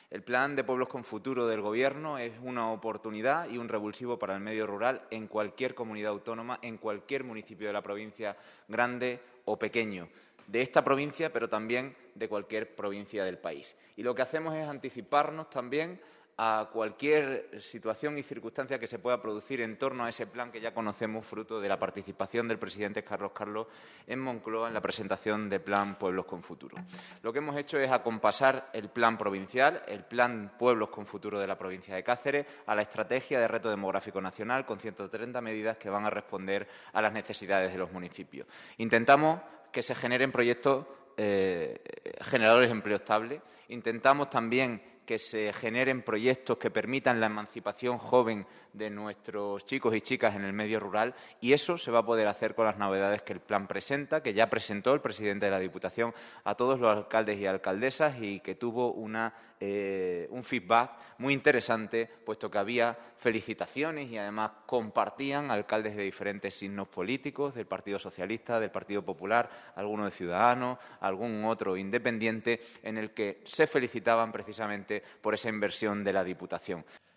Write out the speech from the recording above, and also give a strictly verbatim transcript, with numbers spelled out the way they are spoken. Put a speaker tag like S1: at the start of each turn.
S1: El Plan de Pueblos con Futuro del Gobierno es una oportunidad y un revulsivo para el medio rural en cualquier comunidad autónoma, en cualquier municipio de la provincia, grande o pequeño, de esta provincia, pero también de cualquier provincia del país. Y lo que hacemos es anticiparnos también a cualquier situación y circunstancia que se pueda producir en torno a ese plan que ya conocemos, fruto de la participación del presidente Carlos Carlos en Moncloa en la presentación del Plan Pueblos con Futuro. Lo que hemos hecho es acompasar el plan provincial, el Plan Pueblos con Futuro de la provincia de Cáceres, a la estrategia de reto demográfico nacional con ciento treinta medidas que van a responder a las necesidades de los municipios. Intentamos que se generen proyectos eh, generadores de empleo estable. Intentamos también que se generen proyectos que permitan la emancipación joven de nuestros chicos y chicas en el medio rural, y eso se va a poder hacer con las novedades que el plan presenta, que ya presentó el presidente de la Diputación a todos los alcaldes y alcaldesas y que tuvo una, eh, un feedback muy interesante, puesto que había felicitaciones y además compartían alcaldes de diferentes signos políticos, del Partido Socialista, del Partido Popular, algunos de Ciudadanos, algún otro independiente, en el que se felicitaban precisamente por esa inversión de la Diputación.